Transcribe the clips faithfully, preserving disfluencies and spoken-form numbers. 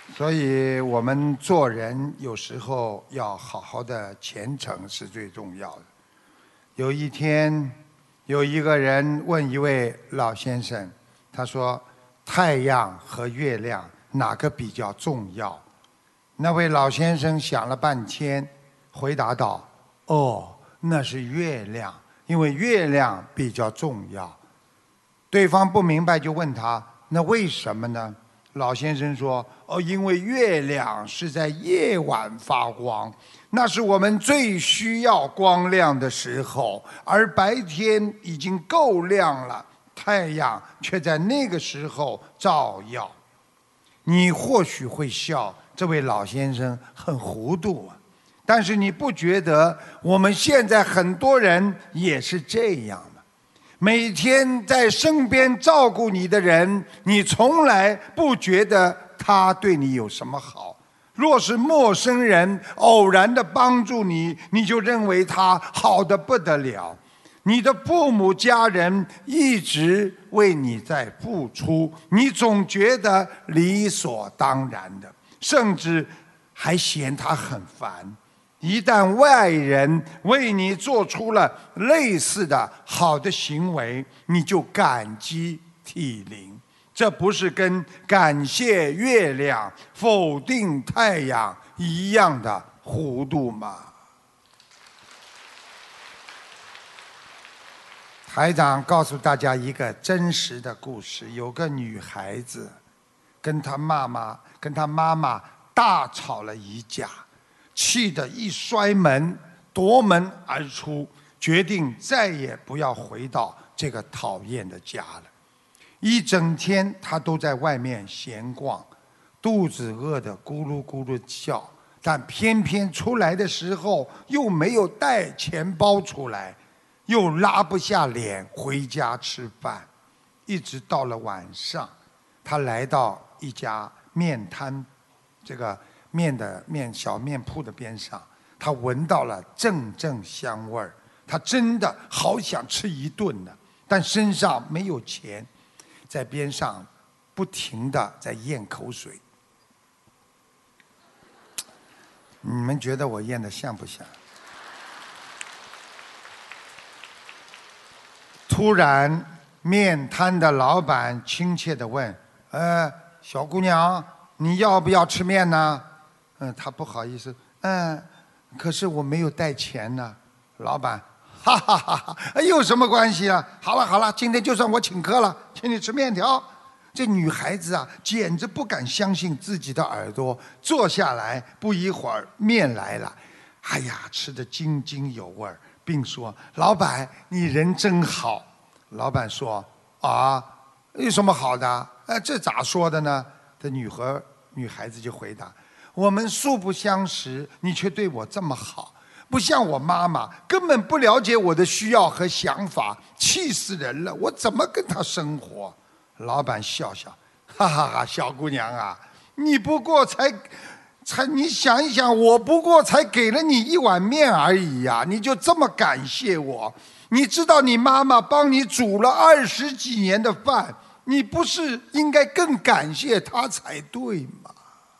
所以我们做人有时候要好好的，虔诚是最重要的。有一天，有一个人问一位老先生，他说：“太阳和月亮哪个比较重要？”那位老先生想了半天，回答道：“哦，那是月亮，因为月亮比较重要。”对方不明白，就问他：“那为什么呢？”老先生说：“哦，因为月亮是在夜晚发光，那是我们最需要光亮的时候，而白天已经够亮了，太阳却在那个时候照耀。”你或许会笑，这位老先生很糊涂啊，但是你不觉得我们现在很多人也是这样吗？每天在身边照顾你的人，你从来不觉得他对你有什么好。若是陌生人偶然的帮助你，你就认为他好得不得了。你的父母家人一直为你在付出，你总觉得理所当然的，甚至还嫌他很烦。一旦外人为你做出了类似的好的行为，你就感激涕零。这不是跟感谢月亮、否定太阳一样的糊涂吗？台长告诉大家一个真实的故事，有个女孩子跟她妈妈跟她妈妈大吵了一架，气得一摔门，夺门而出，决定再也不要回到这个讨厌的家了。一整天她都在外面闲逛，肚子饿得咕噜咕噜叫，但偏偏出来的时候又没有带钱包出来，又拉不下脸回家吃饭。一直到了晚上，她来到一家面摊，这个面的面小面铺的边上，她闻到了阵阵香味儿，她真的好想吃一顿呢，但身上没有钱，在边上不停地在咽口水。你们觉得我咽得像不像？突然，面摊的老板亲切地问：“呃，小姑娘，你要不要吃面呢？”嗯，她不好意思，嗯，可是我没有带钱呢。老板，哈哈哈哈，有什么关系啊？好了好了，今天就算我请客了，请你吃面条。这女孩子啊，简直不敢相信自己的耳朵。坐下来，不一会儿，面来了，哎呀，吃得津津有味，并说：“老板，你人真好。”老板说：“啊，有什么好的？哎，这咋说的呢？”这女孩女孩子就回答：“我们素不相识，你却对我这么好，不像我妈妈，根本不了解我的需要和想法，气死人了！我怎么跟她生活？”老板笑笑：“哈哈哈，小姑娘啊，你不过才……才你想一想，我不过才给了你一碗面而已呀、啊，你就这么感谢我？你知道你妈妈帮你煮了二十几年的饭，你不是应该更感谢她才对吗？”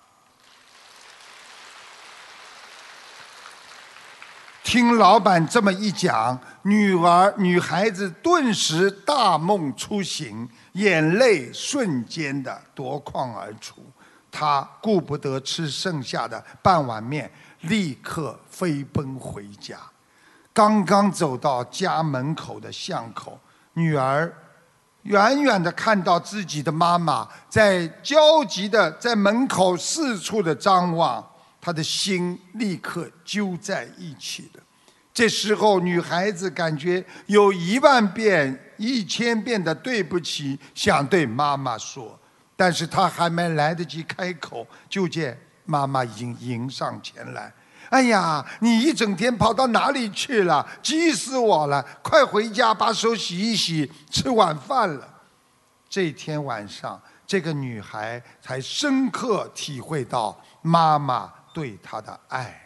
听老板这么一讲，女儿女孩子顿时大梦初醒，眼泪瞬间的夺眶而出。她顾不得吃剩下的半碗面，立刻飞奔回家。刚刚走到家门口的巷口，女儿远远地看到自己的妈妈在焦急地在门口四处的张望，她的心立刻揪在一起了。这时候，女孩子感觉有一万遍、一千遍的对不起想对妈妈说，但是她还没来得及开口，就见妈妈已经迎上前来。“哎呀，你一整天跑到哪里去了？急死我了！快回家把手洗一洗，吃晚饭了。”这天晚上，这个女孩才深刻体会到妈妈对她的爱。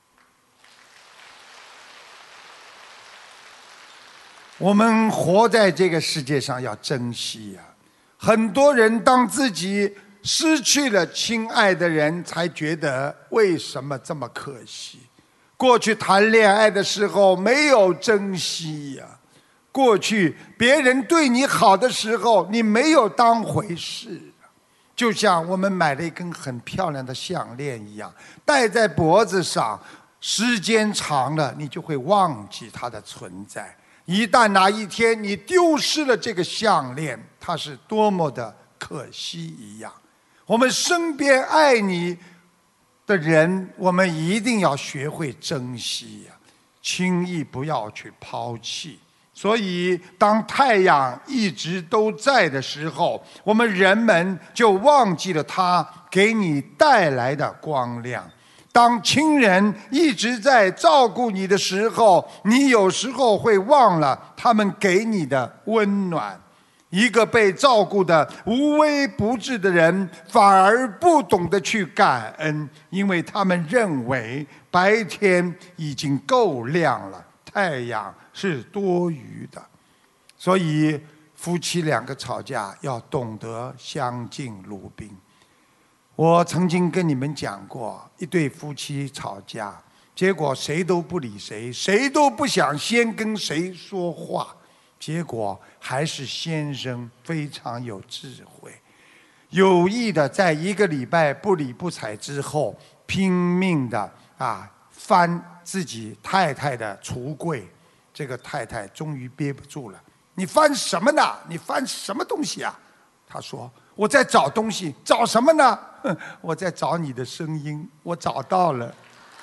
我们活在这个世界上要珍惜呀、啊！很多人当自己失去了亲爱的人，才觉得为什么这么可惜。过去谈恋爱的时候没有珍惜呀、啊，过去别人对你好的时候，你没有当回事。就像我们买了一根很漂亮的项链一样，戴在脖子上，时间长了，你就会忘记它的存在。一旦哪一天你丢失了这个项链，它是多么的可惜一样。我们身边爱你的人，我们一定要学会珍惜呀、啊，轻易不要去抛弃。所以当太阳一直都在的时候，我们人们就忘记了它给你带来的光亮。当亲人一直在照顾你的时候，你有时候会忘了他们给你的温暖。一个被照顾的无微不至的人，反而不懂得去感恩，因为他们认为白天已经够亮了，太阳是多余的。所以夫妻两个吵架要懂得相敬如宾。我曾经跟你们讲过，一对夫妻吵架，结果谁都不理谁，谁都不想先跟谁说话，结果还是先生非常有智慧，有意的在一个礼拜不理不睬之后，拼命的啊翻自己太太的橱柜。这个太太终于憋不住了，你翻什么呢？你翻什么东西啊？他说，我在找东西。找什么呢？哼，我在找你的声音，我找到了。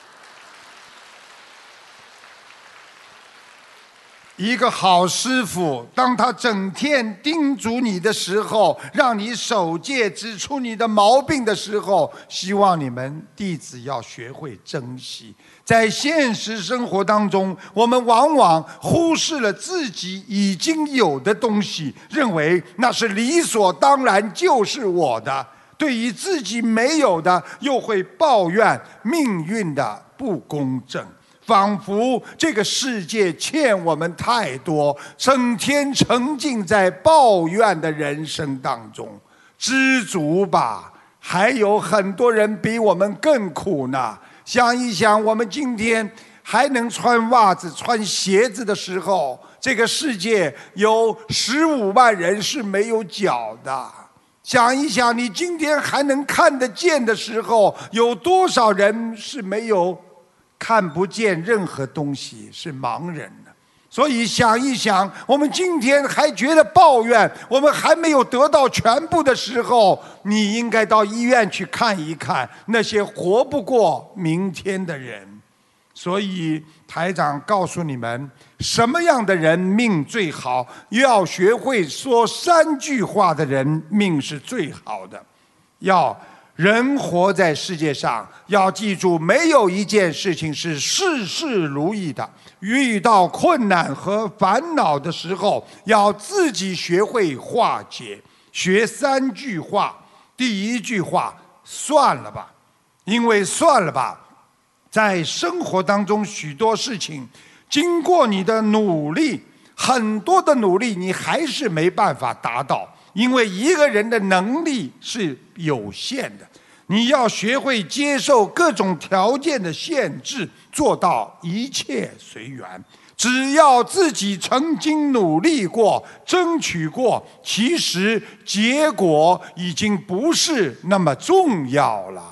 一个好师傅，当他整天叮嘱你的时候，让你守戒，指出你的毛病的时候，希望你们弟子要学会珍惜。在现实生活当中，我们往往忽视了自己已经有的东西，认为那是理所当然，就是我的。对于自己没有的，又会抱怨命运的不公正。仿佛这个世界欠我们太多，整天沉浸在抱怨的人生当中。知足吧，还有很多人比我们更苦呢。想一想，我们今天还能穿袜子、穿鞋子的时候，这个世界有十五万人是没有脚的。想一想，你今天还能看得见的时候，有多少人是没有看不见任何东西，是盲人呢？所以想一想，我们今天还觉得抱怨，我们还没有得到全部的时候，你应该到医院去看一看那些活不过明天的人。所以台长告诉你们，什么样的人命最好？要学会说三句话的人命是最好的。要人活在世界上，要记住，没有一件事情是事事如意的。遇到困难和烦恼的时候，要自己学会化解。学三句话。第一句话，算了吧，因为算了吧，在生活当中许多事情，经过你的努力，很多的努力，你还是没办法达到。因为一个人的能力是有限的，你要学会接受各种条件的限制，做到一切随缘。只要自己曾经努力过、争取过，其实结果已经不是那么重要了。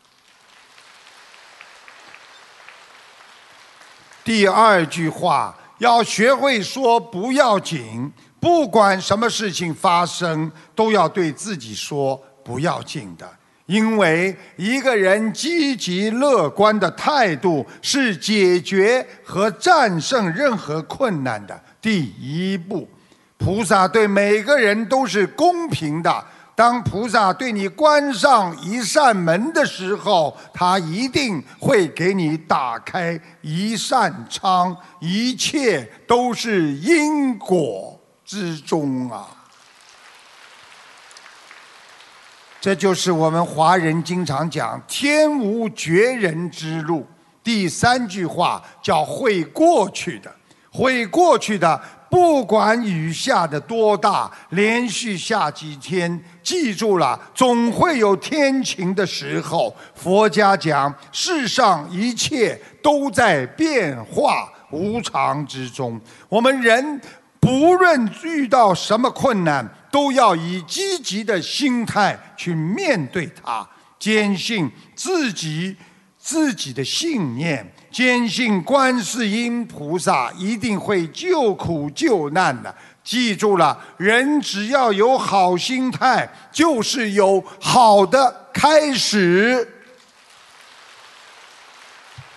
第二句话，要学会说不要紧。不管什么事情发生，都要对自己说不要紧的。因为一个人积极乐观的态度，是解决和战胜任何困难的第一步。菩萨对每个人都是公平的，当菩萨对你关上一扇门的时候，他一定会给你打开一扇窗，一切都是因果之中啊！这就是我们华人经常讲天无绝人之路。第三句话叫会过去的，会过去的不管雨下的多大，连续下几天，记住了，总会有天晴的时候。佛家讲，世上一切都在变化无常之中。我们人不论遇到什么困难，都要以积极的心态去面对它，坚信自己自己的信念，坚信观世音菩萨一定会救苦救难的。记住了，人只要有好心态，就是有好的开始。